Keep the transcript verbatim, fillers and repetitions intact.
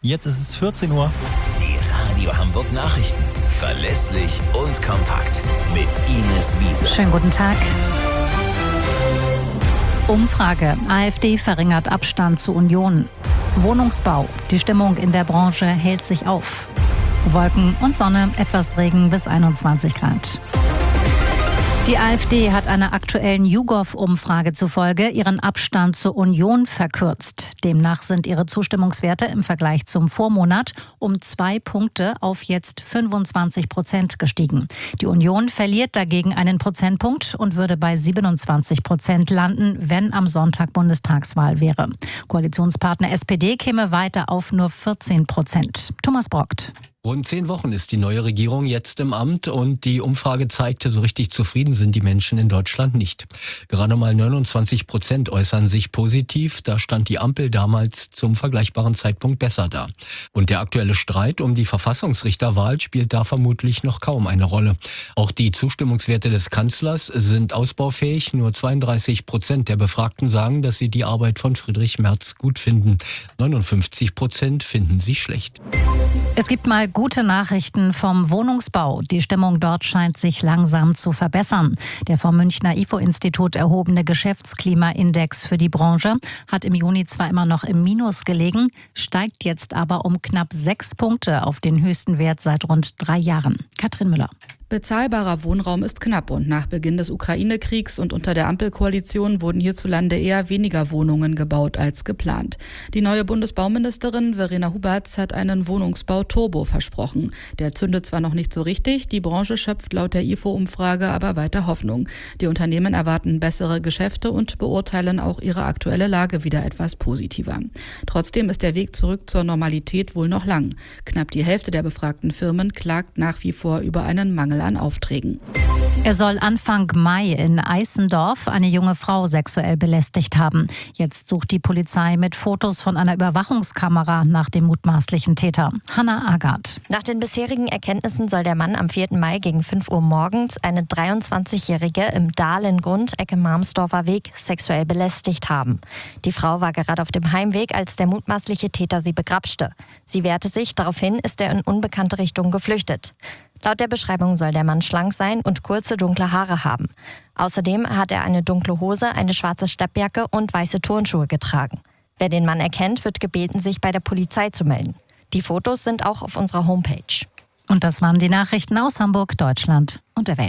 Jetzt ist es vierzehn Uhr. Die Radio Hamburg Nachrichten. Verlässlich und kompakt. Mit Ines Wiese. Schönen guten Tag. Umfrage. AfD verringert Abstand zu Union. Wohnungsbau. Die Stimmung in der Branche hält sich auf. Wolken und Sonne, etwas Regen bis einundzwanzig Grad. Die AfD hat einer aktuellen YouGov-Umfrage zufolge ihren Abstand zur Union verkürzt. Demnach sind ihre Zustimmungswerte im Vergleich zum Vormonat um zwei Punkte auf jetzt fünfundzwanzig Prozent gestiegen. Die Union verliert dagegen einen Prozentpunkt und würde bei siebenundzwanzig Prozent landen, wenn am Sonntag Bundestagswahl wäre. Koalitionspartner S P D käme weiter auf nur vierzehn Prozent. Thomas Brockt. Rund zehn Wochen ist die neue Regierung jetzt im Amt und die Umfrage zeigte, so richtig zufrieden sind die Menschen in Deutschland nicht. Gerade mal neunundzwanzig Prozent äußern sich positiv, da stand die Ampel damals zum vergleichbaren Zeitpunkt besser da. Und der aktuelle Streit um die Verfassungsrichterwahl spielt da vermutlich noch kaum eine Rolle. Auch die Zustimmungswerte des Kanzlers sind ausbaufähig. Nur zweiunddreißig Prozent der Befragten sagen, dass sie die Arbeit von Friedrich Merz gut finden. neunundfünfzig Prozent finden sie schlecht. Es gibt mal gute Nachrichten vom Wohnungsbau. Die Stimmung dort scheint sich langsam zu verbessern. Der vom Münchner I F O-Institut erhobene Geschäftsklimaindex für die Branche hat im Juni zwar immer noch im Minus gelegen, steigt jetzt aber um knapp sechs Punkte auf den höchsten Wert seit rund drei Jahren. Katrin Müller. Bezahlbarer Wohnraum ist knapp und nach Beginn des Ukraine-Kriegs und unter der Ampelkoalition wurden hierzulande eher weniger Wohnungen gebaut als geplant. Die neue Bundesbauministerin Verena Huberts hat einen Wohnungsbau-Turbo versprochen. Der zündet zwar noch nicht so richtig, die Branche schöpft laut der I F O-Umfrage aber weiter Hoffnung. Die Unternehmen erwarten bessere Geschäfte und beurteilen auch ihre aktuelle Lage wieder etwas positiver. Trotzdem ist der Weg zurück zur Normalität wohl noch lang. Knapp die Hälfte der befragten Firmen klagt nach wie vor über einen Mangel an Aufträgen. Er soll Anfang Mai in Eissendorf eine junge Frau sexuell belästigt haben. Jetzt sucht die Polizei mit Fotos von einer Überwachungskamera nach dem mutmaßlichen Täter. Hannah Agard. Nach den bisherigen Erkenntnissen soll der Mann am vierten Mai gegen fünf Uhr morgens eine dreiundzwanzigjährige im Dahlengrund, Ecke Marmsdorfer Weg, sexuell belästigt haben. Die Frau war gerade auf dem Heimweg, als der mutmaßliche Täter sie begrapschte. Sie wehrte sich, daraufhin ist er in unbekannte Richtung geflüchtet. Laut der Beschreibung soll der Mann schlank sein und kurze, dunkle Haare haben. Außerdem hat er eine dunkle Hose, eine schwarze Steppjacke und weiße Turnschuhe getragen. Wer den Mann erkennt, wird gebeten, sich bei der Polizei zu melden. Die Fotos sind auch auf unserer Homepage. Und das waren die Nachrichten aus Hamburg, Deutschland und der Welt.